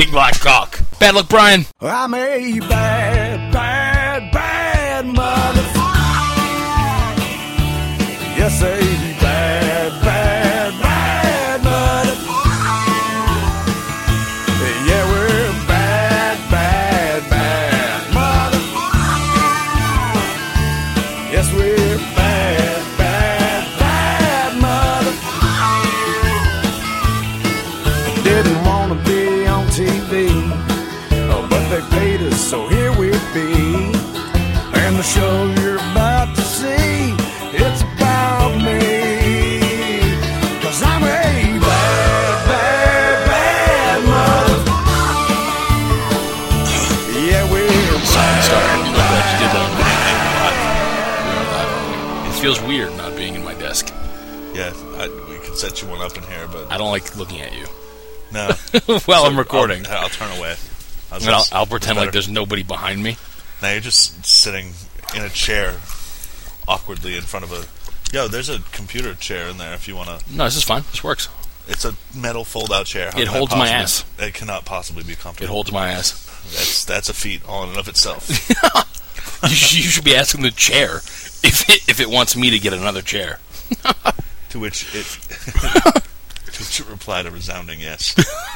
big black cock. Bad luck, Brian. I'm a bad, bad, bad motherfucker. Yes, a bad, bad, bad motherfucker. Yeah, we're bad, bad, bad motherfucker. Yes, we're bad, bad, bad motherfucker. Didn't want to be on TV, but they paid us, so here we be. And the show you're about to see, it's about me. 'Cause I'm a bad, bad, bad motherfucker. Yeah, we're bad. It feels weird not being in my desk. Yeah, we could set you one up in here, but I don't like looking at you. no. Well, I'm recording. I'll turn away. I'll pretend like there's nobody behind me. Now you're just sitting in a chair awkwardly in front of a... Yo, there's a computer chair in there if you want to... No, this is fine. This works. It's a metal fold-out chair. It holds my ass. It cannot possibly be comfortable. It holds my ass. That's a feat all in and of itself. You should be asking the chair if it wants me to get another chair. To which it replied a resounding yes.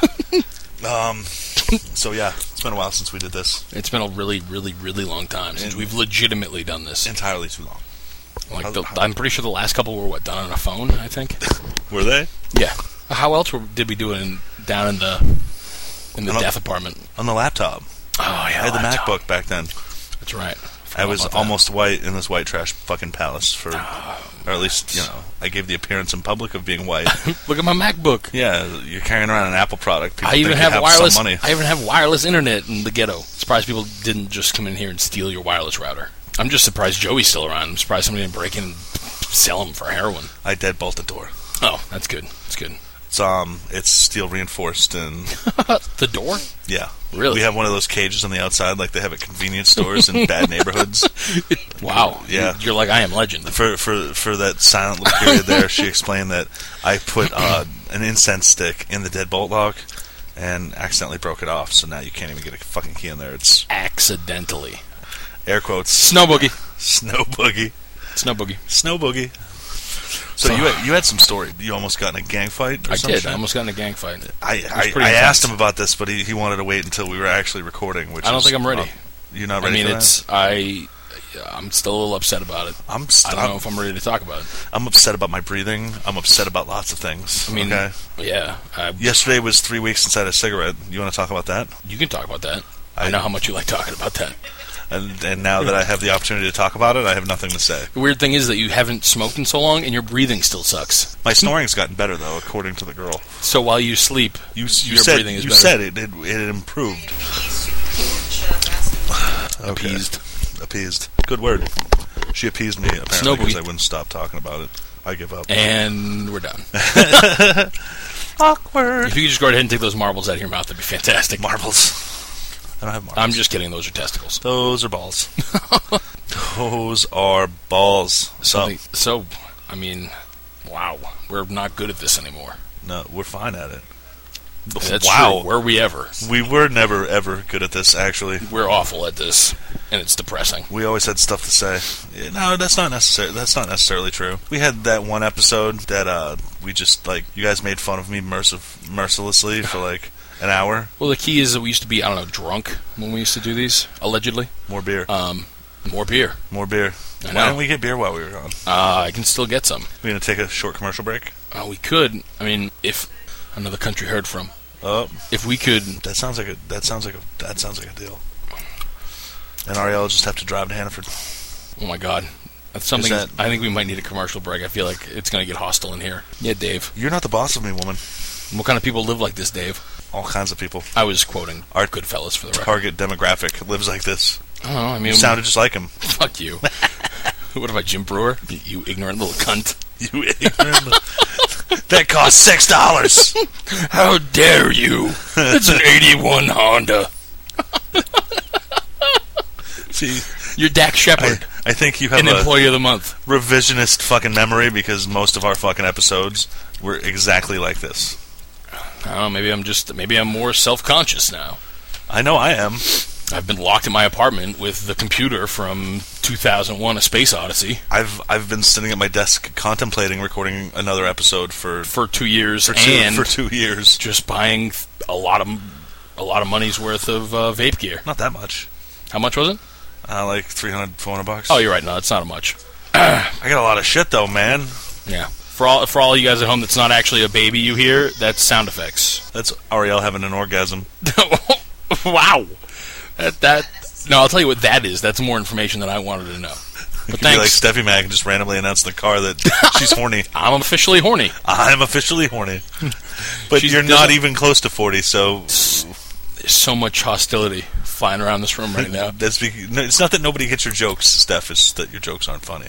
So yeah, it's been a while since we did this. It's been a really, really, really long time since we've legitimately done this. Entirely too long. I'm pretty sure the last couple were done on a phone, I think. Were they? Yeah. How else did we do it down in the death apartment? On the laptop. Oh yeah, I had the MacBook back then. That's right. I was almost white in this white trash fucking palace or at least, I gave the appearance in public of being white. Look at my MacBook. Yeah, you're carrying around an Apple product. People I even think have you wireless. Some money. I even have wireless internet in the ghetto. Surprised people didn't just come in here and steal your wireless router. I'm just surprised Joey's still around. I'm surprised somebody didn't break in and sell him for heroin. I deadbolt the door. Oh, that's good. That's good. It's steel reinforced and the door. Yeah, really. We have one of those cages on the outside, like they have at convenience stores in bad neighborhoods. Wow. Yeah, you're like I Am Legend. For that silent little period there, she explained that I put an incense stick in the deadbolt lock and accidentally broke it off. So now you can't even get a fucking key in there. It's accidentally. Air quotes. Snow boogie. Snow boogie. Snow boogie. Snow boogie. So you had some story. You almost got in a gang fight? I did. I almost got in a gang fight. I asked him about this, but he wanted to wait until we were actually recording. I don't think I'm ready. You're not ready for that? I'm still a little upset about it. I don't know if I'm ready to talk about it. I'm upset about my breathing. I'm upset about lots of things. Okay? Yeah. Yesterday was 3 weeks since I had a cigarette. You want to talk about that? You can talk about that. I know how much you like talking about that. And now that I have the opportunity to talk about it, I have nothing to say. The weird thing is that you haven't smoked in so long, and your breathing still sucks. My snoring's gotten better, though, according to the girl. So while you sleep, your breathing is better. You said it improved. Okay. Appeased. Good word. She appeased me, apparently, because I wouldn't stop talking about it. I give up. And we're done. Awkward. If you could just go ahead and take those marbles out of your mouth, that'd be fantastic. Marbles. I don't have marbles. I'm just kidding. Those are testicles. Those are balls. Those are balls. Wow. We're not good at this anymore. No, we're fine at it. That's true. Were we ever? We were never, ever good at this, actually. We're awful at this, and it's depressing. We always had stuff to say. No, that's not necessarily true. We had that one episode that we just, you guys made fun of me mercilessly for, an hour. Well, the key is that we used to be, drunk when we used to do these, allegedly. More beer. More beer. More beer. Why didn't we get beer while we were gone? I can still get some. We're going to take a short commercial break? We could. If another country heard from. If we could... That sounds like a deal. And Ariel will just have to drive to Hannaford. Oh my god. That's something... I think we might need a commercial break. I feel like it's going to get hostile in here. Yeah, Dave. You're not the boss of me, woman. What kind of people live like this, Dave? All kinds of people. I was quoting Art Goodfellas for the record. Target demographic lives like this. Oh, you sounded just like him. Fuck you. What am I, Jim Brewer? You ignorant little cunt. You ignorant That cost $6. How dare you? It's an 81 Honda. See, you're Dak Shepard. I think you have an employee of the month. Revisionist fucking memory because most of our fucking episodes were exactly like this. I don't know, maybe I'm more self-conscious now. I know I am. I've been locked in my apartment with the computer from 2001: A Space Odyssey I've been sitting at my desk contemplating recording another episode for 2 years, for 2 years. just buying a lot of money's worth of vape gear. Not that much. How much was it? Like $300-$400. Oh, you're right. No, it's not much. I got a lot of shit though, man. Yeah. For all you guys at home, that's not actually a baby you hear. That's sound effects. That's Ariel having an orgasm. Wow. No, I'll tell you what that is. That's more information than I wanted to know. But It could be like thanks. Steffi Mag and just randomly announce in the car that she's horny. I'm officially horny. I'm officially horny. But She's you're not doesn't- even close to 40, so There's so much hostility flying around this room right now. no, it's not that nobody gets your jokes, Steph. It's that your jokes aren't funny.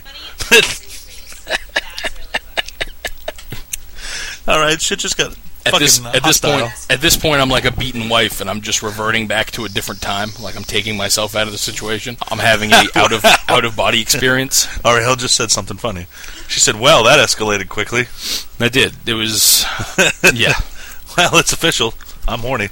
All right, shit just got At this hostile. point, I'm like a beaten wife, and I'm just reverting back to a different time. Like I'm taking myself out of the situation. I'm having a out of body experience. Ariel just said something funny. She said, "Well, that escalated quickly." I did. It was, yeah. Well, it's official. I'm horny.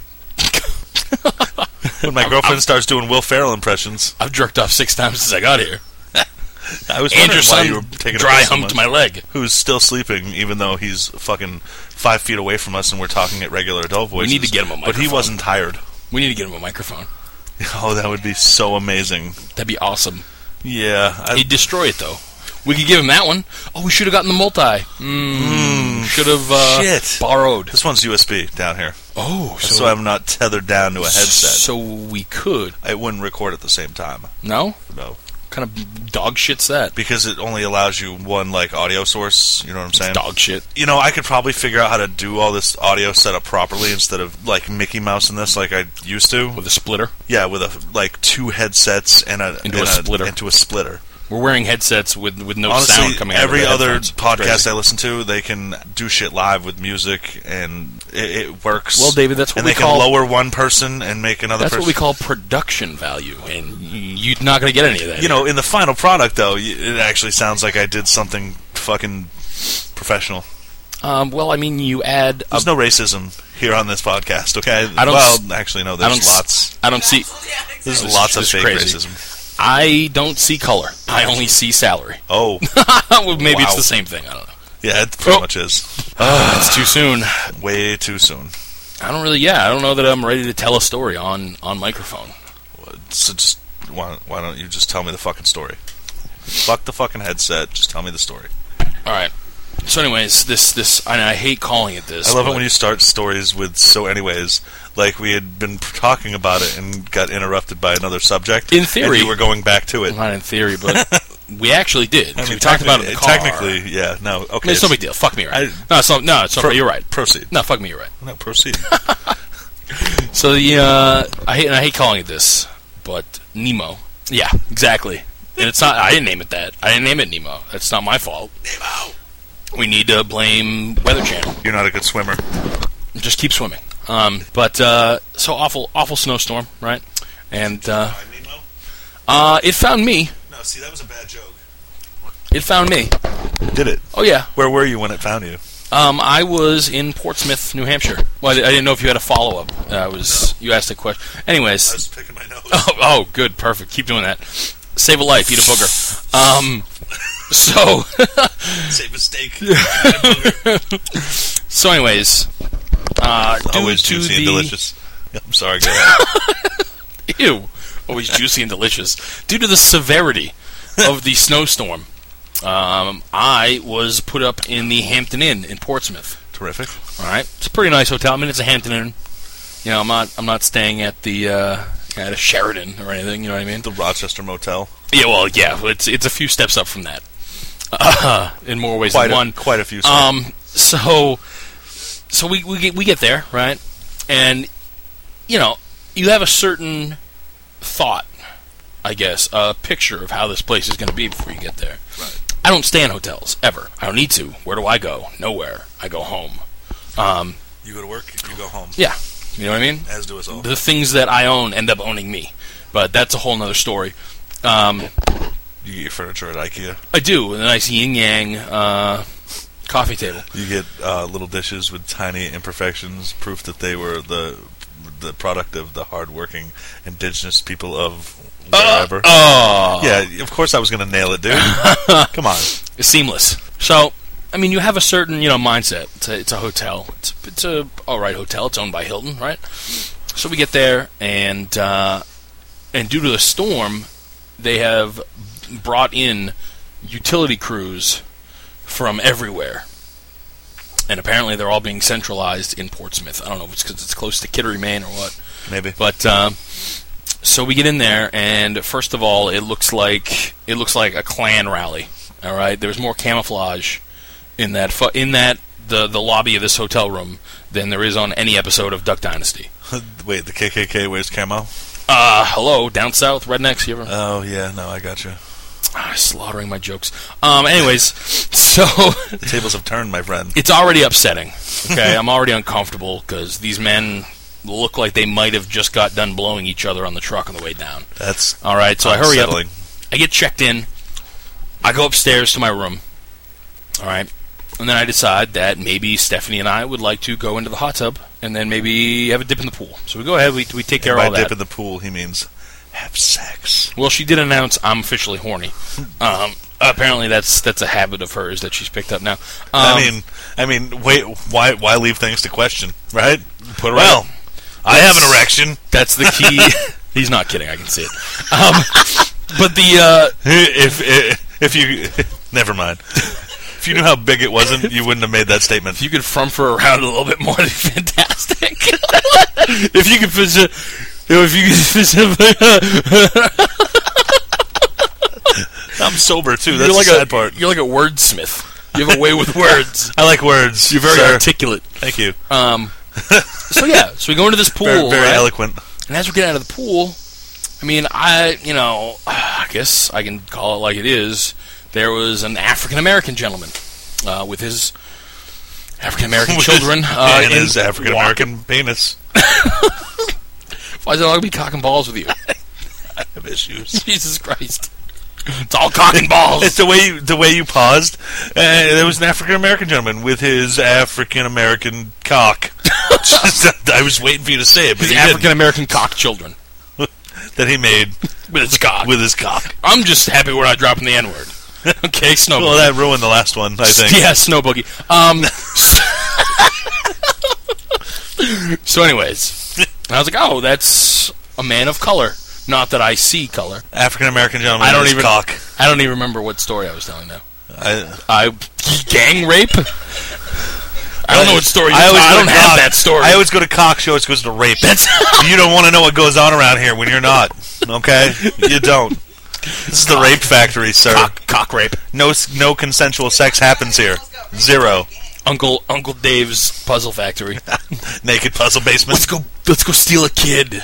When my girlfriend starts doing Will Ferrell impressions, I've jerked off 6 times since I got here. I was And wondering your why son you were taking dry a piss so humped much. my leg. Who's still sleeping, even though he's fucking 5 feet away from us and we're talking at regular adult voices. need to get him a But he microphone. wasn't tired. We need to get him a microphone. Oh, that would be so amazing. That'd be awesome. Yeah. He'd destroy it, though. We could give him that one. Oh, we should have gotten the multi. Should have shit. borrowed. This one's USB down here. Oh, So I'm not tethered down to a headset. So we could. It wouldn't record at the same time. No? No. What kind of dog shit's that? Because it only allows you one, like, audio source. You know what I'm saying? Dog shit. You know, I could probably figure out how to do all this audio setup properly instead of, like, Mickey Mouse in this like I used to. With a splitter. Yeah, with like 2 headsets and Into a splitter. Into a splitter. We're wearing headsets with no Honestly, sound coming out of every the other headphones. It's podcast crazy. I listen to, they can do shit live with music, and it works. Well, David, that's what and we they call... can lower one person and make another That's person. what we call production value, and you're not going to get any of that. You know, in the final product, though, it actually sounds like I did something fucking professional. Well, I mean, you add... There's no racism here on this podcast, okay? I don't well, actually, no, there's lots. I don't see... There's This- lots of this is fake crazy. racism. I don't see color. I only see salary. Oh, Well, maybe it's Wow. the same thing. I don't know. yeah, it pretty Oh. much is. It's too soon. Way too soon. I don't know that I'm ready to tell a story on microphone. So just why don't you just tell me the fucking story? Fuck the fucking headset. Just tell me the story. All right. So, anyways, this I hate calling it this. I love it but when you start stories with "so anyways," like we had been talking about it and got interrupted by another subject. In theory- and you were going back to it. Not in theory, but we actually did. I mean, we talked about it in the car. Technically, yeah. No, okay. I mean, it's no big deal. Fuck me, right? I- No, it's not. You're right. Proceed. No, fuck me, you're right. No, proceed. So I hate calling it this, but Nemo. Yeah, exactly. And it's not. I didn't name it that. I didn't name it Nemo. That's not my fault. Nemo. We need to blame Weather Channel. You're not a good swimmer. Just keep swimming. But so awful snowstorm, right? And Nemo? it found me. No, see, that was a bad joke. It found me. Did it? Oh yeah. Where were you when it found you? I was in Portsmouth, New Hampshire. Well, I didn't know if you had a follow up. You asked a question. Anyways. I was picking my nose. Oh, good, perfect. Keep doing that. Save a life, eat a booger. So, Save a steak. so anyways, Always due to juicy the and delicious. Yeah, I'm sorry, go ahead. ew, always juicy and delicious. Due to the severity of the snowstorm, I was put up in the Hampton Inn in Portsmouth. Terrific. All right, it's a pretty nice hotel. I mean, it's a Hampton Inn. You know, I'm not staying at the at a Sheraton or anything. You know what I mean? The Rochester Motel. Yeah, well, yeah, it's a few steps up from that. In more ways Quite than one. quite a few. Sorry. So we get there, right? And you know, you have a certain thought, I guess, a picture of how this place is going to be before you get there. Right. I don't stay in hotels ever. I don't need to. Where do I go? Nowhere. I go home. You go to work, you go home. Yeah, you know what I mean. As do us all. The things that I own end up owning me, but that's a whole nother story. You get your furniture at IKEA. I do, a nice yin yang coffee table. You get little dishes with tiny imperfections, proof that they were the product of the hardworking indigenous people of wherever. Yeah, of course I was going to nail it, dude. Come on. It's seamless. So, I mean, you have a certain, mindset. It's a hotel. It's a all right hotel. It's owned by Hilton, right? So we get there, and due to the storm, they have brought in utility crews from everywhere. And apparently they're all being centralized in Portsmouth. I don't know if it's because it's close to Kittery, Maine, or what. Maybe. But so we get in there, and first of all, it looks like a Klan rally. All right, there's more camouflage in the lobby of this hotel room than there is on any episode of Duck Dynasty. Wait, the KKK wears camo? Hello, down south, rednecks. You ever? Oh yeah, no, I got you. Slaughtering my jokes. Anyways, so the tables have turned, my friend. It's already upsetting. Okay, I'm already uncomfortable because these men look like they might have just got done blowing each other on the truck on the way down. That's all right. So I hurry up. Unsettling. I get checked in. I go upstairs to my room. All right, and then I decide that maybe Stephanie and I would like to go into the hot tub and then maybe have a dip in the pool. So we go ahead. We take care of all that. By dip in the pool, he means have sex. Well, she did announce I'm officially horny. Apparently, that's a habit of hers that she's picked up now. I mean, wait, why leave things to question, right? Put her well, I have an erection. That's the key. He's not kidding. I can see it. But the if you never mind. If you knew how big it wasn't, you wouldn't have made that statement. If you could frump her around a little bit more, that'd be fantastic. If you could I'm sober too. That's the sad part. You're like a wordsmith. You have a way with words. I like words. You're very articulate. Thank you. So we go into this pool. Very right? eloquent. And as we get out of the pool, I mean, I guess I can call it like it is. There was an African American gentleman with his African American children and his African American penis. Why is it all going to be cock and balls with you? I have issues. Jesus Christ. It's all cock and balls. It's the way you paused. There was an African American gentleman with his African American cock. I was waiting for you to say it, but his African American cock children that he made with his cock. With his cock. I'm just happy we're not dropping the N-word. Okay, Snow Boogie. Well, that ruined the last one, I think. Yeah, Snow Boogie. So, anyways, I was like, oh, that's a man of color. Not that I see color. African American gentleman with his cock. I don't even remember what story I was telling now. I gang rape? I don't know what story you're talking about. I don't have that story. I always go to cock, she always goes to rape. You don't want to know what goes on around here when you're not. Okay? You don't. This is the rape factory, sir. Cock rape. No consensual sex happens here. Zero. Uncle Dave's puzzle factory. Naked puzzle basement. Let's go steal a kid.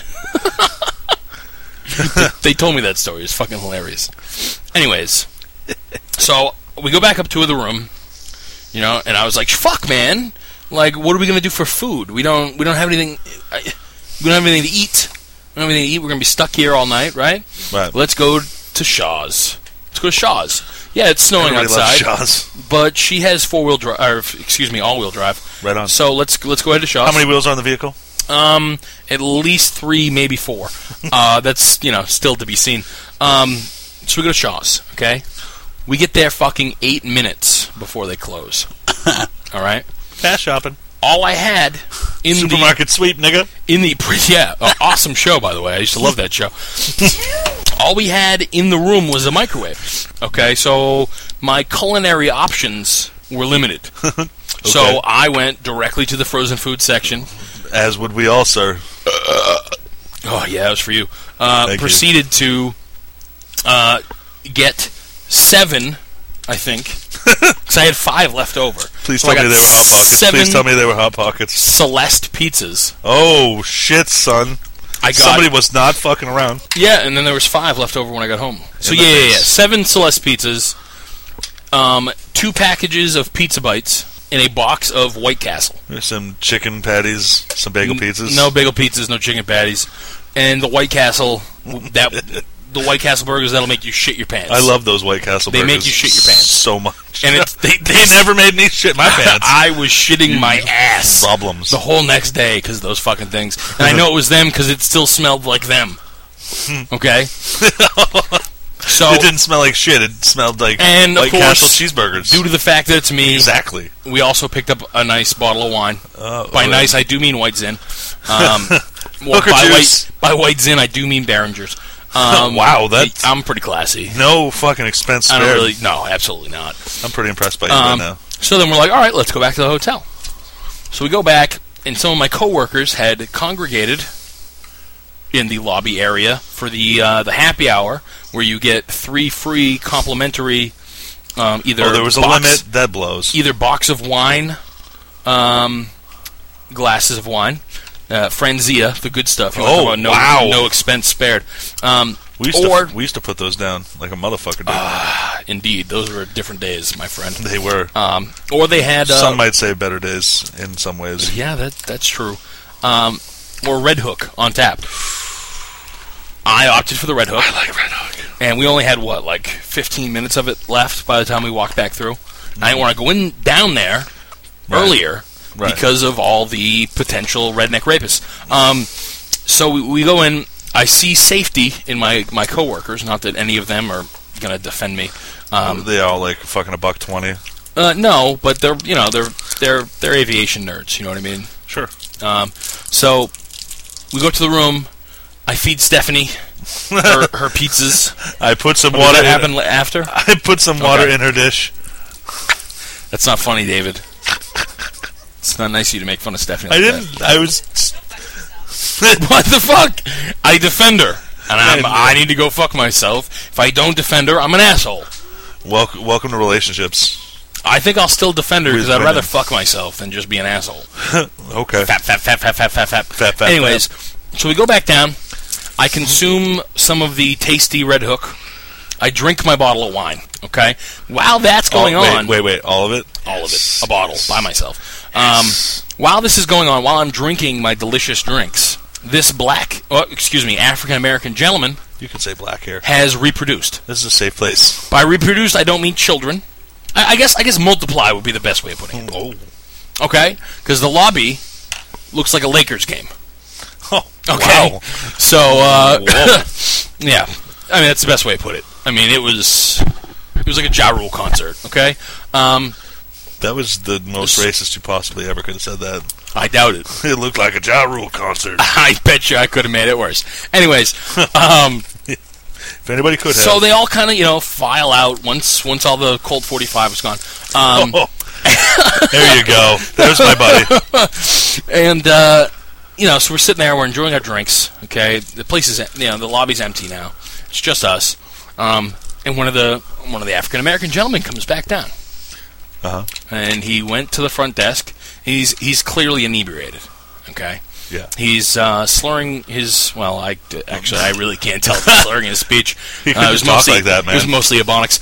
They told me that story. It's fucking hilarious. Anyways, so we go back up to the room, and I was like, "Fuck, man! Like, what are we gonna do for food? We don't have anything. We don't have anything to eat. We don't have anything to eat. We're gonna be stuck here all night, right? Right. Let's go to Shaw's. Let's go to Shaw's. Yeah, it's snowing Everybody outside. Loves Shaw's. But she has all-wheel drive. Right on. So let's go ahead to Shaw's. How many wheels are on the vehicle? At least 3, maybe 4. That's, still to be seen. So we go to Shaw's, okay? We get there fucking 8 minutes before they close. All right? Fast shopping. All I had in Supermarket sweep, nigga. Awesome show, by the way. I used to love that show. All we had in the room was a microwave. Okay, so my culinary options were limited. Okay. So I went directly to the frozen food section. As would we all, sir. Oh, yeah, that was for you. Proceeded to get 7, I think. Because I had 5 left over. Please tell me they were Hot Pockets. Please tell me they were Hot Pockets. Celeste pizzas. Oh, shit, son. Somebody was not fucking around. Yeah, and then there was 5 left over when I got home. So, yeah. 7 Celeste pizzas. 2 packages of Pizza Bites. In a box of White Castle. There's some chicken patties, some bagel pizzas. No bagel pizzas, no chicken patties. And the White Castle, that the White Castle burgers that'll make you shit your pants. I love those White Castle burgers. They make you shit your pants so much. And they never made me shit my pants. I was shitting my ass Problems. the whole next day because of those fucking things. And I know it was them because it still smelled like them. Okay? So it didn't smell like shit. It smelled like and White of course, Castle cheeseburgers. Due to the fact that it's me, Exactly. we also picked up a nice bottle of wine. By nice, I do mean White Zin. Hooker juice. By White Zin, I do mean Behringer's. Wow, that's I'm pretty classy. no fucking expense I spared. don't really. No, absolutely not. I'm pretty impressed by you right now. So then we're like, all right, let's go back to the hotel. So we go back, and some of my coworkers had congregated in the lobby area for the happy hour, where you get 3 free complimentary either. Oh, there was a limit. That blows. Either box of wine, glasses of wine, Franzia, the good stuff. You Oh, want wow. No expense spared. We used to put those down like a motherfucker did. Indeed, those were different days, my friend. They were. Or they had Some might say better days in some ways. yeah, that's true. Or Red Hook on tap. I opted for the Red Hook. I like Red Hook. And we only had, like 15 minutes of it left by the time we walked back through. I didn't want to go down there earlier because of all the potential redneck rapists. So we go in. I see safety in my coworkers. Not that any of them are going to defend me. They all like fucking $1.20. No, but they're aviation nerds. You know what I mean? Sure. So we go to the room. I feed Stephanie her pizzas. I put some Did water. that happen after? I put some water in her dish. That's not funny, David. It's not nice of you to make fun of Stephanie. I Like didn't. That. I was. What the fuck? I defend her, and I need to go fuck myself. If I don't defend her, I'm an asshole. Welcome to relationships. I think I'll still defend her because With I'd rather women. fuck myself than just be an asshole. Okay. Fap. Anyways, so we go back down. I consume some of the tasty Red Hook. I drink my bottle of wine. Okay. While that's going on, Wait. All of it. all of it, a bottle by myself. While this is going on, while I'm drinking my delicious drinks, this African American gentleman You can say black hair. has reproduced. This is a safe place. By reproduced, I don't mean children. I guess multiply would be the best way of putting it. Oh. Okay, because the lobby looks like a Lakers game. Oh. Okay, Wow. so Whoa. yeah, I mean that's the best way to put it. I mean it was like a Ja Rule concert. Okay, That was the most racist you possibly ever could have said that. I doubt it. It looked like a Ja Rule concert. I bet you I could have made it worse. Anyways, If anybody could have. so they all kind of file out once all the Colt 45 was gone. There you go. There's my buddy. And so we're sitting there, we're enjoying our drinks. Okay, the place is, the lobby's empty now. It's just us. And one of the African American gentlemen comes back down, and he went to the front desk. He's clearly inebriated. Okay. Yeah. He's slurring his. Well, I really can't tell if he's slurring his speech. He couldn't just talk like that, man. It was mostly Ebonics.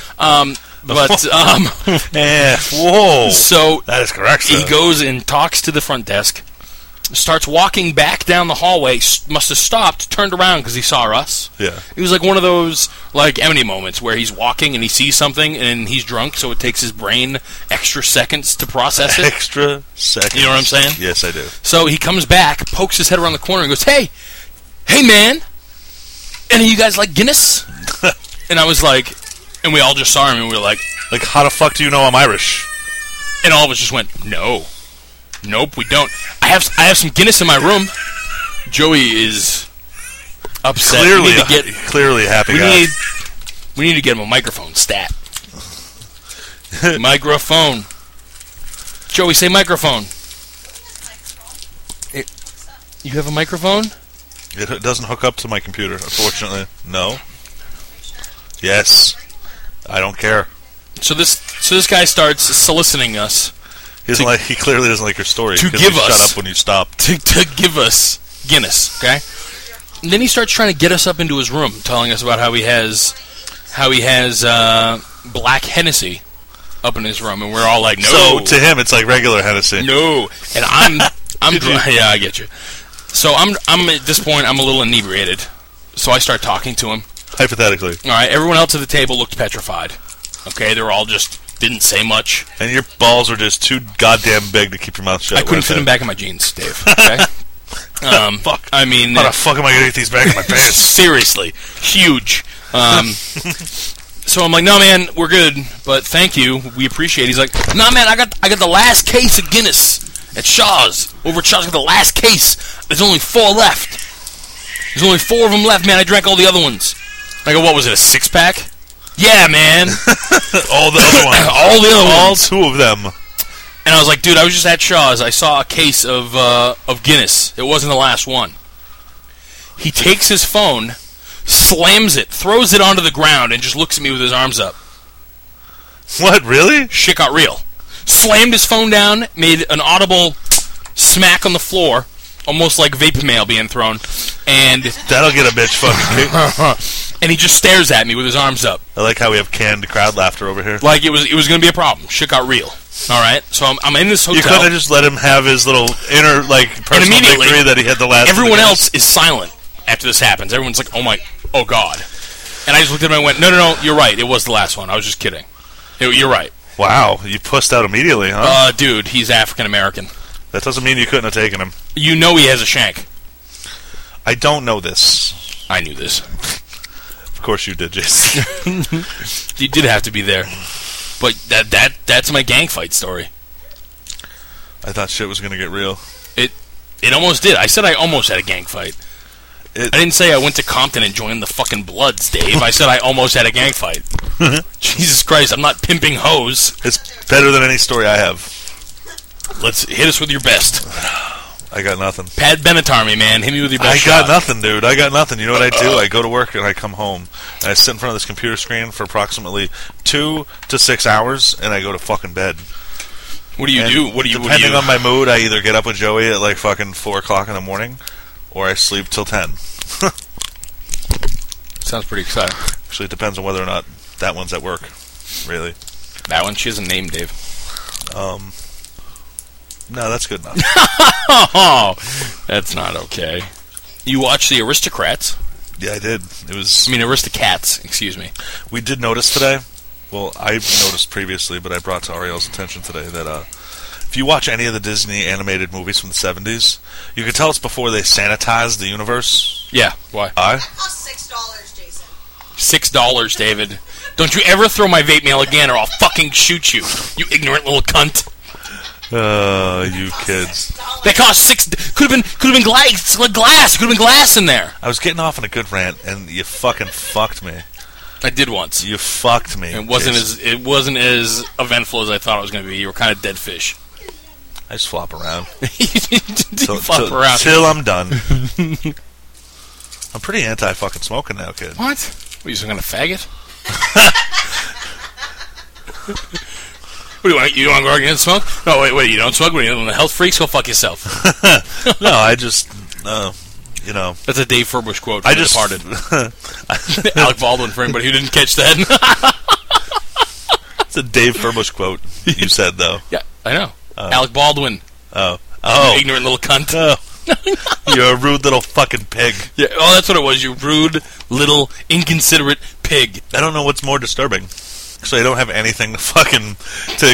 Whoa. So that is correct, sir. he goes and talks to the front desk, starts walking back down the hallway, must have stopped, turned around because he saw us. Yeah. It was like one of those, like, Eminem moments where he's walking and he sees something and he's drunk, so it takes his brain extra seconds to process it. Extra seconds. You know what I'm saying? Yes, I do. So he comes back, pokes his head around the corner and goes, Hey, man, any of you guys like Guinness? And I was like, and we all just saw him and we were like, how the fuck do you know I'm Irish? And all of us just went, no. Nope, we don't. I have some Guinness in my room. Joey is upset. Clearly a happy guy. We need to get him a microphone stat. Microphone. Joey, say microphone. You have a microphone? It doesn't hook up to my computer, unfortunately. No. Yes. I don't care. So this guy starts soliciting us. He clearly doesn't like your story. To give us. Shut up when you stop. To give us Guinness, okay? And then he starts trying to get us up into his room, telling us about how he has black Hennessy up in his room, and we're all like, no. So to him, it's like regular Hennessy. No, and I'm yeah, I get you. So I'm at this point, I'm a little inebriated. So I start talking to him. Hypothetically. All right, everyone else at the table looked petrified. Okay, they were all just didn't say much. And your balls are just too goddamn big to keep your mouth shut. I couldn't fit them back in my jeans, Dave. Okay. Fuck. I mean, how the fuck am I gonna get these back in my pants? Seriously, huge. So I'm like, no, man, we're good, but thank you, we appreciate it. He's like, no, man, I got the last case of Guinness at Shaw's. Over at Shaw's, I got the last case. There's only 4 left. There's only 4 of them left, man. I drank all the other ones. I go, what was it, a 6-pack? Yeah, man. All the other ones. All the other all ones. 2 of them. And I was like, dude, I was just at Shaw's. I saw a case of Guinness. It wasn't the last one. He takes his phone, slams it, throws it onto the ground, and just looks at me with his arms up. What, really? Shit got real. Slammed his phone down, made an audible smack on the floor, almost like vapor mail being thrown, and that'll get a bitch fucking kicked. And he just stares at me with his arms up. I like how we have canned crowd laughter over here. Like it was going to be a problem. Shit got real. All right, so I'm in this hotel. You couldn't have just let him have his little inner personal victory that he had the last. Everyone else is silent after this happens. Everyone's like, oh god. And I just looked at him and went, no, you're right. It was the last one. I was just kidding. You're right. Wow, you pussed out immediately, huh? Dude, he's African American. That doesn't mean you couldn't have taken him. You know he has a shank. I don't know this. I knew this. Of course you did, Jason. You did have to be there. But that's my gang fight story. I thought shit was going to get real. It almost did. I said I almost had a gang fight. I didn't say I went to Compton and joined the fucking Bloods, Dave. I said I almost had a gang fight. Jesus Christ, I'm not pimping hoes. It's better than any story I have. Let's hit us with your best. I got nothing. Pat Benatar me, man. Hit me with your best shot. I got nothing, dude. I got nothing. You know what I do? I go to work and I come home. And I sit in front of this computer screen for approximately 2 to 6 hours, and I go to fucking bed. What do you do? Depending on my mood, I either get up with Joey at like fucking 4 o'clock in the morning, or I sleep till 10. Sounds pretty exciting. Actually, it depends on whether or not that one's at work. Really. That one? She has a name, Dave. No, that's good enough. Oh, that's not okay. You watched The Aristocrats? Yeah, I did. Aristocats, excuse me. We did notice today, well, I noticed previously, but I brought to Ariel's attention today that if you watch any of the Disney animated movies from the 70s, you can tell it's before they sanitized the universe. Yeah, why? Why? That cost $6, Jason. $6, David. Don't you ever throw my vape mail again or I'll fucking shoot you, you ignorant little cunt. You kids. They cost $6. Could have been glass. Could have been glass in there. I was getting off on a good rant, and you fucking fucked me. I did once. You fucked me. It wasn't as eventful as I thought it was going to be. You were kind of dead fish. I just flop around. Flop around till I'm done. I'm pretty anti-fucking smoking now, kid. What? What are you some kind of faggot? What do you want? You want to go against smoke? No, wait. You don't smoke? What are you one of the health freaks? Go fuck yourself. No, I just, you know. That's a Dave Furbush quote from The Departed. Alec Baldwin, for anybody who didn't catch that. It's a Dave Furbush quote you said, though. Yeah, I know. Alec Baldwin. Oh. You ignorant little cunt. Oh. You're a rude little fucking pig. Yeah. Oh, that's what it was. You rude little inconsiderate pig. I don't know what's more disturbing. So I don't have anything to fucking to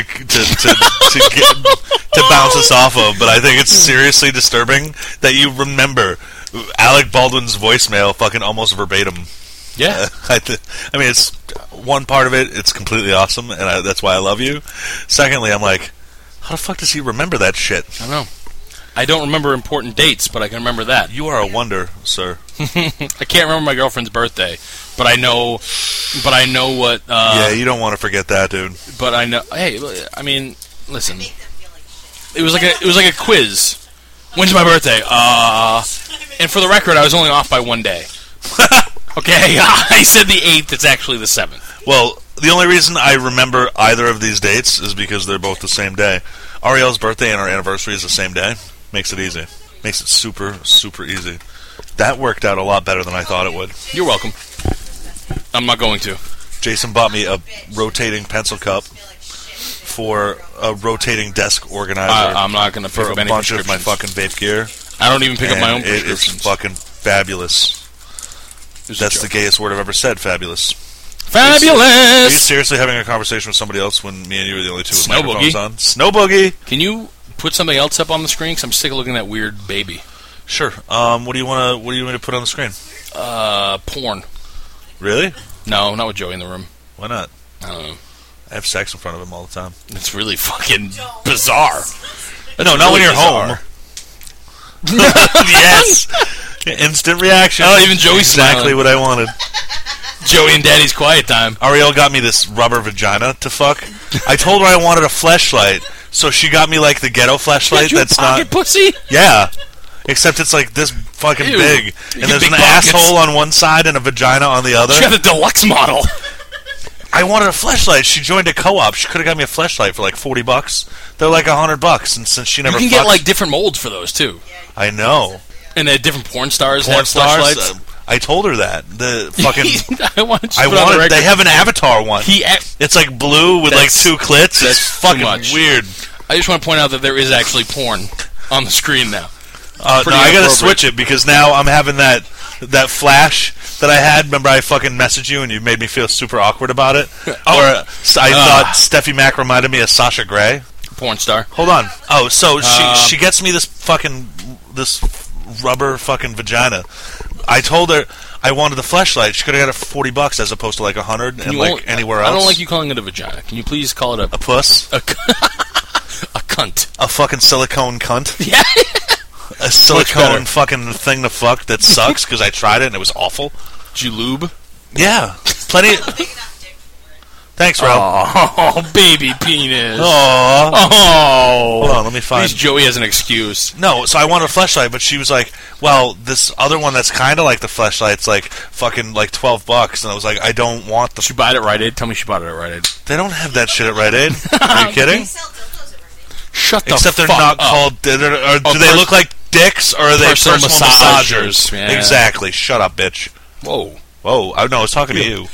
bounce us off of, but I think it's seriously disturbing that you remember Alec Baldwin's voicemail fucking almost verbatim. Yeah, I mean, it's one part of it. It's completely awesome, and that's why I love you. Secondly, I'm like, how the fuck does he remember that shit? I don't know. I don't remember important dates, but I can remember that. You are a wonder, sir. I can't remember my girlfriend's birthday, but I know what. Yeah, you don't want to forget that, dude. But I know. Hey, I mean, listen. It was like a quiz. When's my birthday? And for the record, I was only off by 1 day. Okay, I said the 8th. It's actually the 7th. Well, the only reason I remember either of these dates is because they're both the same day. Ariel's birthday and our anniversary is the same day. Makes it easy. Makes it super, super easy. That worked out a lot better than I thought it would. You're welcome. I'm not going to. Jason bought me a rotating pencil cup for a rotating desk organizer. I'm not going to pick for up a any bunch of my fucking vape gear. I don't even pick up my own prescriptions. It's fucking fabulous. That's the gayest word I've ever said. Fabulous. Fabulous. Are you seriously having a conversation with somebody else when me and you are the only two with Snow microphones Boogie. on? Snow Boogie. Can you put something else up on the screen? Because I'm sick of looking at that weird baby. Sure. What do you want to put on the screen? Porn. Really? No, not with Joey in the room. Why not? I don't know. I have sex in front of him all the time. It's really fucking bizarre. No, not when you're home. Yes. Instant reaction. Oh, even Joey's exactly smiling. what I wanted. Joey and Daddy's quiet time. Ariel got me this rubber vagina to fuck. I told her I wanted a fleshlight, so she got me like the ghetto fleshlight that's pocket not. pussy. Yeah. Except it's like this fucking Ew. big, You and get there's big an pockets. asshole on one side and a vagina on the other. She got the deluxe model. I wanted a fleshlight. She joined a co-op. She could have got me a fleshlight for like $40. They're like $100, and since she never, You can get fucks- like different molds for those too, I know. and different porn stars Porn have stars. flashlights. I told her that the fucking. I wanted. I wanted. They have an Avatar one. He. It's like blue with like That's- 2 clits. that's It's too fucking much. weird. I just want to point out that there is actually porn on the screen now. No, Pretty I gotta inappropriate. switch it because now I'm having that flash that I had. Remember, I fucking messaged you and you made me feel super awkward about it. Or I thought Steffi Mac reminded me of Sasha Grey. Porn star. Hold on. Oh, so she gets me this rubber fucking vagina. I told her I wanted the fleshlight. She could have got it for $40 as opposed to like $100 and like anywhere else. I don't like you calling it a vagina. Can you please call it A puss. a cunt? A fucking silicone cunt. Yeah. A silicone better. fucking thing to fuck that sucks because I tried it and it was awful. Did you lube? Yeah. Plenty. Big enough dick for it. Thanks, Ralph. Oh, baby penis. Aww. Oh. Hold on, let me At find. least Joey has an excuse. No, so I wanted a fleshlight, but she was like, "Well, this other one that's kind of like the fleshlight's like fucking like $12," and I was like, "I don't want the." She bought it at Rite Aid. Tell me she bought it at Rite Aid. They don't have that shit at Rite Aid. Are you kidding? They sell dildos at Rite Aid. Shut the Except they're fuck not up. called. Do they look like dicks or are they Personal personal massagers. massagers? Yeah. Exactly. Shut up, bitch. Whoa. Whoa. I was talking to you.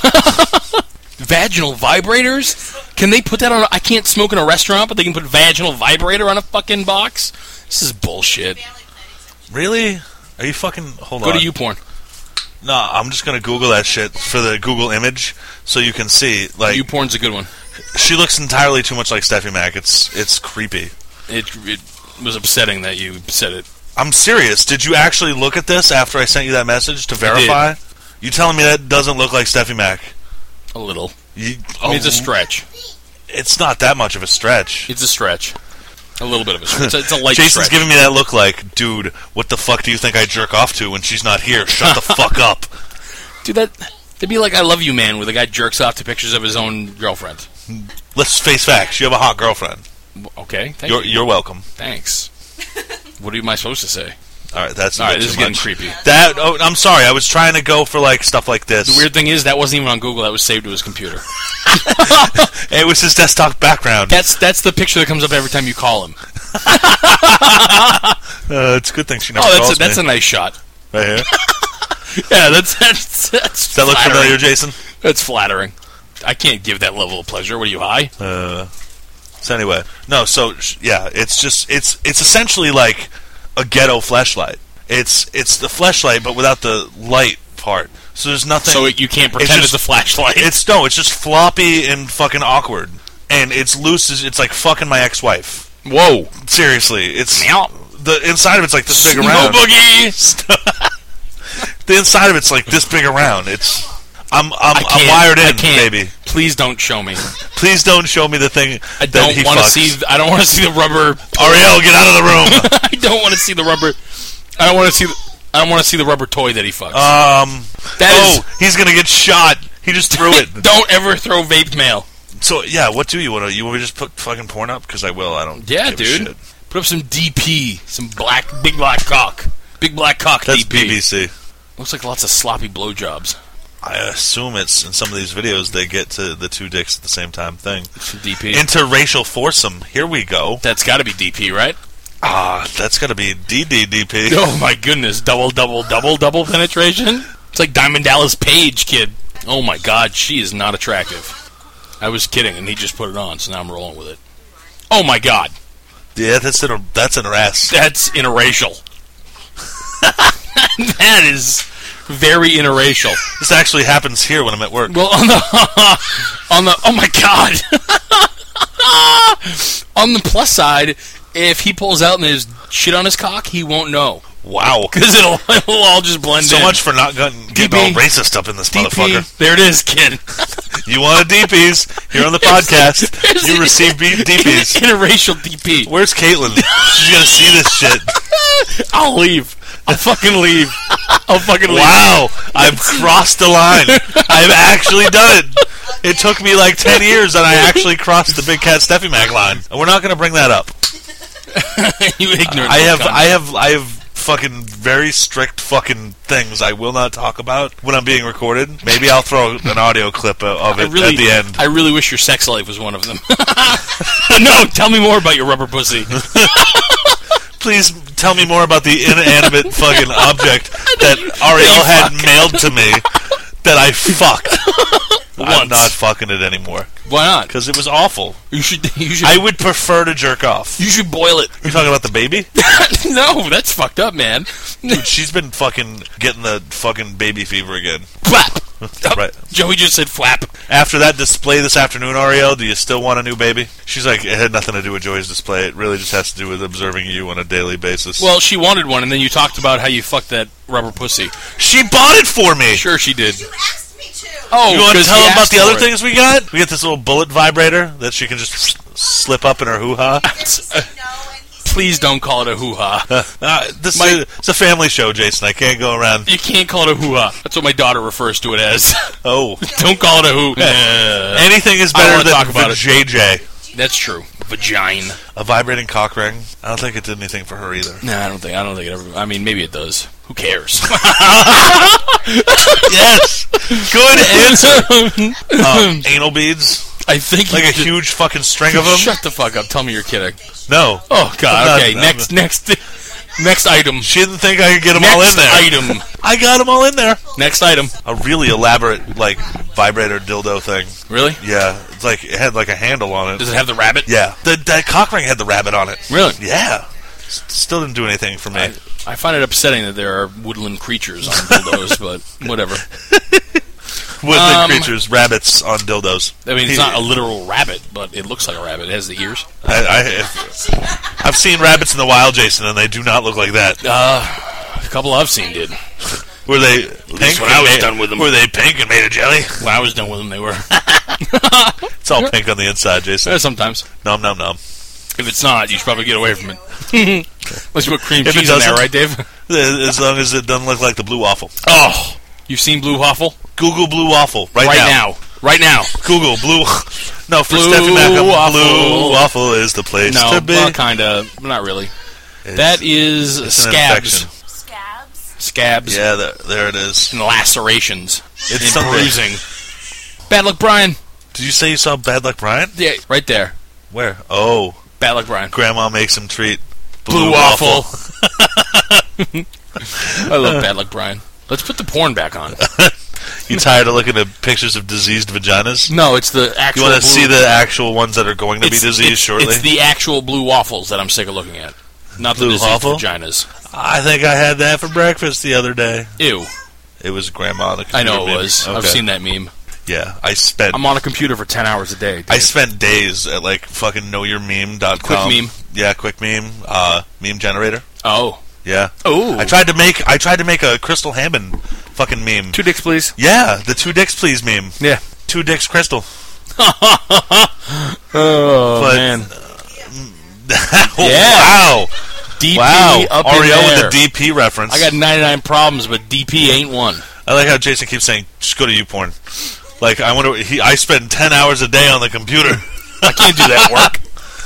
Vaginal vibrators? Can they put that on? I can't smoke in a restaurant, but they can put vaginal vibrator on a fucking box? This is bullshit. Family planning. Really? Are you fucking? Hold on. Go to YouPorn. No, I'm just gonna Google that shit for the Google image so you can see. Like, YouPorn's a good one. she looks entirely too much like Steffi Mac. It's creepy. It was upsetting that you said it. I'm serious. Did you actually look at this after I sent you that message to verify? You telling me that doesn't look like Steffi Mac? A little. You, I mean, it's a stretch. It's not that much of a stretch. It's a stretch. A little bit of a stretch. It's a light Jason's stretch. giving me that look like, dude, what the fuck do you think I jerk off to when she's not here? Shut the fuck up. Dude, that'd be like I Love You Man, where the guy jerks off to pictures of his own girlfriend. Let's face facts. You have a hot girlfriend. Okay, thank you. You're welcome. Thanks. What am I supposed to say? All right, that's All a right, bit this is too getting much. creepy. I'm sorry. I was trying to go for like stuff like this. The weird thing is that wasn't even on Google. That was saved to his computer. It was his desktop background. That's the picture that comes up every time you call him. It's a good thing she never Oh, calls that's me. a nice shot. Right here. Yeah, that's Does that look flattering. familiar, Jason? That's flattering. I can't give that level of pleasure. What are you, high? So anyway, no. So yeah, it's essentially like a ghetto fleshlight. It's the fleshlight, but without the light part. So there's nothing. So you can't pretend it's a flashlight. It's just floppy and fucking awkward, and it's loose. It's like fucking my ex-wife. Whoa. Seriously, it's Meow. the inside of it's like this big Snow around. boogie. The inside of it's like this big around. It's I'm can't- wired I in, can't. baby. Please don't show me. Please don't show me the thing. I that don't he want to fucks. see. I don't want to see the rubber. Ariel, get out of the room. I don't want to see the rubber. I don't want to see. I don't want to see the rubber toy that he fucks. That is- he's gonna get shot. He just threw it. Don't ever throw vape mail. So yeah, what do you want to? You want me to just put fucking porn up? Because I will. I don't. Yeah, give a dude. shit. Put up some DP, some big black cock, big black cock. That's DP. BBC. Looks like lots of sloppy blowjobs. I assume it's in some of these videos they get to the two dicks at the same time thing. Some DP. Interracial foursome. Here we go. That's got to be DP, right? That's got to be DDDP. Oh my goodness! Double penetration. It's like Diamond Dallas Page, kid. Oh my God, she is not attractive. I was kidding, and he just put it on, so now I'm rolling with it. Oh my God, Yeah, that's an arrest. that's interracial. That is Very interracial. This actually happens here when I'm at work. Well, on the oh my god. On the plus side, if he pulls out and there's shit on his cock, he won't know. Wow. Because it'll all just blend So in. much for not getting all racist up in this motherfucker. There it is, kid. You wanted DPs here on the podcast. You received DPs. Interracial DP. Where's Caitlin? She's gonna see this shit. I'll leave. I'll fucking leave. I'll fucking leave. Wow, I've crossed the line. I've actually done it. It took me like 10 years, and I actually crossed the Big Cat Steffi Mag line. And we're not gonna bring that up. You ignorant. I have fucking very strict fucking things I will not talk about when I'm being recorded. Maybe I'll throw an audio clip of it at the end. I really wish your sex life was one of them. But no, tell me more about your rubber pussy. Please tell me more about the inanimate fucking object that Ariel had mailed to me that I fucked. I'm not fucking it anymore. Why not? Because it was awful. You should. I would prefer to jerk off. You should boil it. You talking about the baby? No, that's fucked up, man. Dude, she's been fucking getting the fucking baby fever again. Flap. Right. Joey just said flap. After that display this afternoon, Ariel, do you still want a new baby? She's like, it had nothing to do with Joey's display. It really just has to do with observing you on a daily basis. Well, she wanted one, and then you talked about how you fucked that rubber pussy. She bought it for me! Sure she did. You asked me to. Oh, You want to 'cause tell he them about asked the other for it. things we got? We got this little bullet vibrator that she can just slip up in her hoo-ha. He said no, and he said Please don't call it a hoo-ha. It's a family show, Jason. I can't go around. You can't call it a hoo-ha. That's what my daughter refers to it as. Oh. Don't call it a hoo. Anything is I better wanna than talk about it. JJ. That's true. Vagina. A vibrating cock ring? I don't think it did anything for her either. No, I don't think it ever. I mean, maybe it does. Who cares? Yes! Good answer! Anal beads? I think Like you a did- huge fucking string of them? Shut the fuck up. Tell me you're kidding. No. Oh God. I'm Okay. not- Next item. She didn't think I could get them all in Next there. item. I got them all in there. Next item. A really elaborate, like, vibrator dildo thing. Really? Yeah. It's like, it had like a handle on it. Does it have the rabbit? Yeah. That cock ring had the rabbit on it. Really? Yeah. Still didn't do anything for me. I find it upsetting that there are woodland creatures on dildos, but whatever. Woodland creatures, rabbits on dildos. I mean, it's not a literal rabbit, but it looks like a rabbit. It has the ears. I've seen rabbits in the wild, Jason, and they do not look like that. A couple I've seen did. Were they pink? when I was done with them. Were they pink and made of jelly? When I was done with them, they were. It's all pink on the inside, Jason. Sometimes. Nom nom nom. If it's not, you should probably get away from it. Let's put cream If it cheese in there, doesn't- right, Dave? As long as it doesn't look like the blue waffle. Oh, you've seen Blue Waffle? Google blue waffle right now. Right now. Google blue. No, for Blue Steffi Mac, waffle. blue waffle is the place No, to be. well, kind of. Not really. It's- That is it's an scabs. infection. Scabs. Scabs Yeah, there it is. and lacerations It's and something. bruising. Bad Luck Brian. Did you say you saw Bad Luck Brian? Yeah, right there. Where? Oh, Bad Luck Brian. Grandma makes him treat Blue Waffle. I love Bad Luck Brian. Let's put the porn back on. You tired of looking at pictures of diseased vaginas? No, it's the You actual. want to blue- see the actual ones that are going to be diseased shortly? It's the actual blue waffles that I'm sick of looking at. Not the Blue diseased waffle? vaginas. I think I had that for breakfast the other day. Ew. It was Grandma. The I know computer it meme. was. I've Okay. seen that meme. Yeah, I spent. I'm on a computer for 10 hours a day. Dude. I spent days at like fucking knowyourmeme.com. Quick meme. Yeah, quick meme. Meme generator. Oh. Yeah. Oh. I tried to make a Crystal Hammond fucking meme. 2 dicks, please. Yeah, the 2 dicks please meme. Yeah. 2 dicks Crystal. Oh, But- man. Oh, Yeah. Wow. DP Wow. up Ariel in there. with the DP reference. I got 99 problems, but DP ain't one. I like how Jason keeps saying, just go to YouPorn. Like, I wonder, I spend 10 hours a day on the computer. I can't do that work.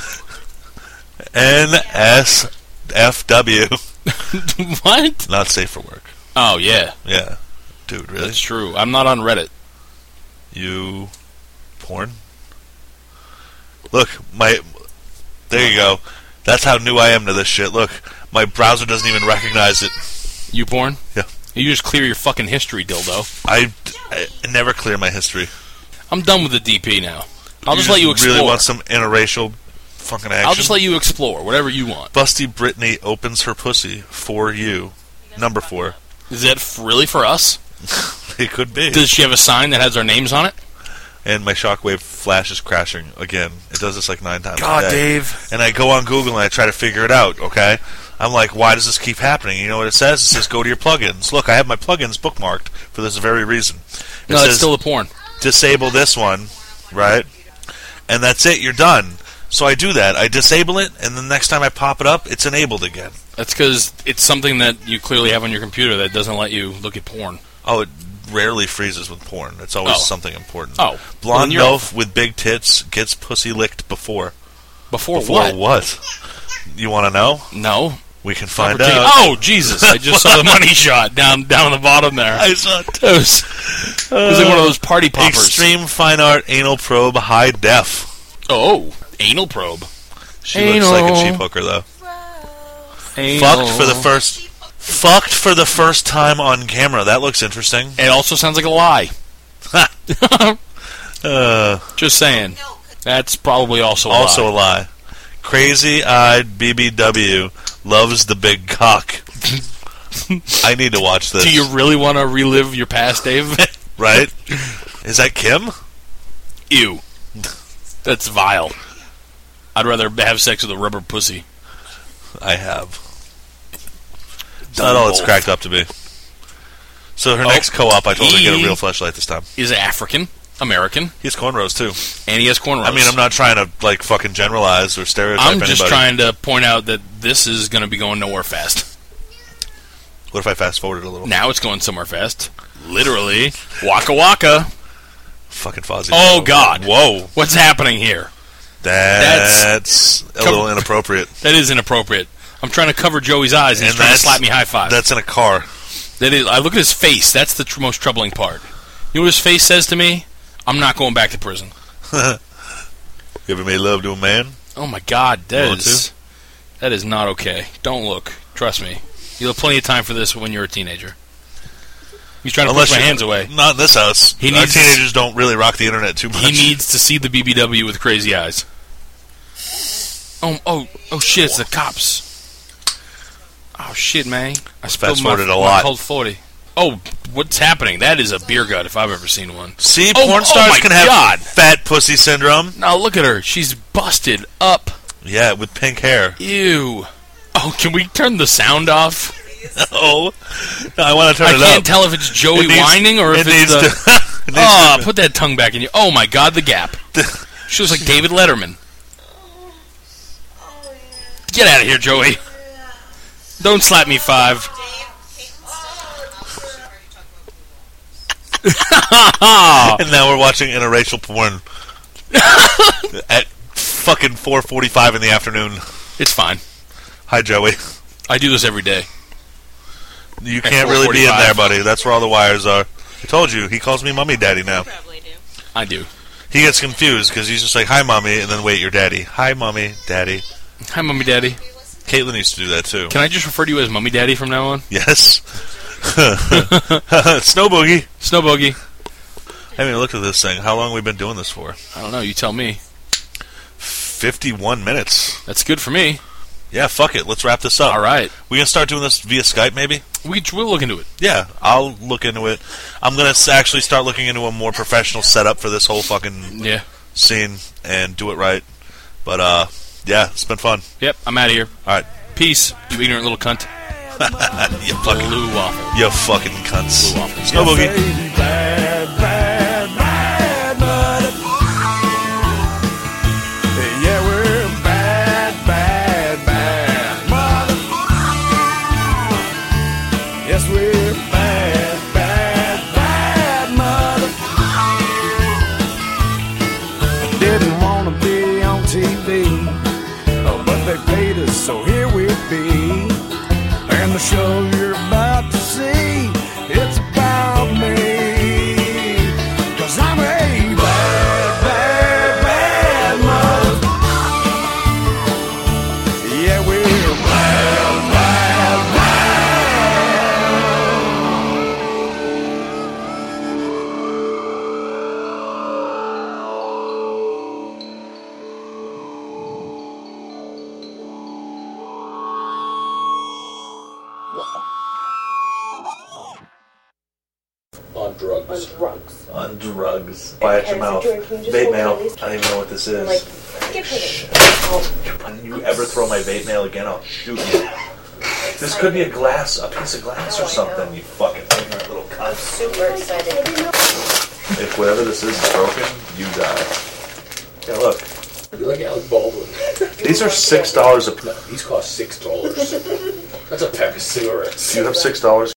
NSFW. What? Not safe for work. Oh, yeah. Yeah. Dude, really? That's true. I'm not on Reddit. You porn? Look, there you go. That's how new I am to this shit. Look, my browser doesn't even recognize it. You porn? Yeah. You just clear your fucking history, dildo. I never clear my history. I'm done with the DP now. I'll just let you explore. Really want some interracial fucking action? I'll just let you explore, whatever you want. Busty Brittany opens her pussy for you. Number 4. Is that really for us? It could be. Does she have a sign that has our names on it? And my Shockwave flash is crashing again. It does this like 9 times God, a day. Dave. And I go on Google and I try to figure it out, okay? I'm like, why does this keep happening? You know what it says? It says go to your plugins. Look, I have my plugins bookmarked for this very reason. It No, says, it's still the porn. disable this one, right? And that's it, you're done. So I do that. I disable it, and the next time I pop it up, it's enabled again. That's because it's something that you clearly have on your computer that doesn't let you look at porn. Oh, it rarely freezes with porn. It's always Oh. something important. Oh. Blonde Well, MILF with big tits gets pussy licked before. Before Before what? You want to know? No. We can find Opportunity- out. Oh, Jesus. I just saw the money shot down on the bottom there. I saw It was like one of those party poppers. Extreme Fine Art Anal Probe High Def. Oh, anal probe. She looks like a cheap hooker, though. Fucked for the first time on camera. That looks interesting. It also sounds like a lie. Uh, Just saying. No, That's probably also a also lie. a lie. Crazy-eyed BBW loves the big cock. I need to watch this. Do you really want to relive your past, Dave? Right? Is that Kim? Ew. That's vile. I'd rather have sex with a rubber pussy. I have. Not all it's cracked up to be. So her next co-op, I told her to get a real fleshlight this time. Is African American, He has cornrows too. and he has cornrows. I mean, I'm not trying to like fucking generalize or stereotype I'm just anybody. trying to point out that this is going to be going nowhere fast. What if I fast forwarded a little? Now it's going somewhere fast. Literally. Waka waka. Fucking Fozzie. Oh, God. Whoa. What's happening here? That's a little inappropriate. That is inappropriate. I'm trying to cover Joey's eyes, and he's And trying to that's- slap me high five. That's in a car. That is. I look at his face. That's the most troubling part. You know what his face says to me? I'm not going back to prison. You ever made love to a man? Oh my God, Want that is not okay. Don't look. Trust me. You'll have plenty of time for this when you're a teenager. He's trying to push my you're- hands away. Not in this house. He Our needs- teenagers don't really rock the internet too much. He needs to see the BBW with crazy eyes. Oh shit! It's the cops. Oh shit, man! I spilled fast-forwarded my a lot. Cold 40. Oh, what's happening? That is a beer gut if I've ever seen one. See, Oh, porn oh stars my can have God. fat pussy syndrome. Now look at her. She's busted up. Yeah, with pink hair. Ew. Oh, can we turn the sound off? Oh, I want to turn I it can't up. tell if it's Joey It needs- whining or if it it's needs the. to. It needs Oh, to- put that tongue back in you. Oh my God, the gap. She looks like David Letterman. Get out of here, Joey. Don't slap me 5. And now we're watching interracial porn at fucking 4:45 in the afternoon. It's fine. Hi, Joey. I do this every day. You At can't really be in 4:45. there, buddy. That's where all the wires are. I told you. He calls me mommy daddy now. probably do. I do. He gets confused because he's just like, hi, mommy, and then wait, you're daddy. Hi, mommy, daddy. Hi, Mummy Daddy. Caitlin used to do that, too. Can I just refer to you as Mummy Daddy from now on? Yes. Snow Boogie. Snow Bogey. I haven't even looked at this thing. How long have we been doing this for? I don't know. You tell me. 51 minutes. That's good for me. Yeah, fuck it. Let's wrap this up. All right. We gonna start doing this via Skype, maybe? We'll look into it. Yeah, I'll look into it. I'm gonna actually start looking into a more professional setup for this whole fucking Yeah. scene and do it right. But yeah, it's been fun. Yep. I'm out of here. All right, Peace. You ignorant little cunt. you fucking, Blue waffle. you fucking cunts. Blue waffle. Snow Boogie. Bad, bad, bad, buddy. Yeah, we're bad, bad, bad, mother. Yes, we're bad, bad, bad, mother. Didn't want to be on TV, but they paid us, so here we be. And the show you're about to see, it's about me. drugs. On drugs. Buy at your mouth. Vape mail. I don't even know what this is. Like, skip it. When you ever throw my vape mail again, I'll shoot you. This could be a piece of glass or something, you fucking ignorant little cunt. Super excited. If whatever this is broken, you die. Yeah, look. You're like Alec Baldwin. These are $6 a No, these cost $6. That's a pack of cigarettes. You have $6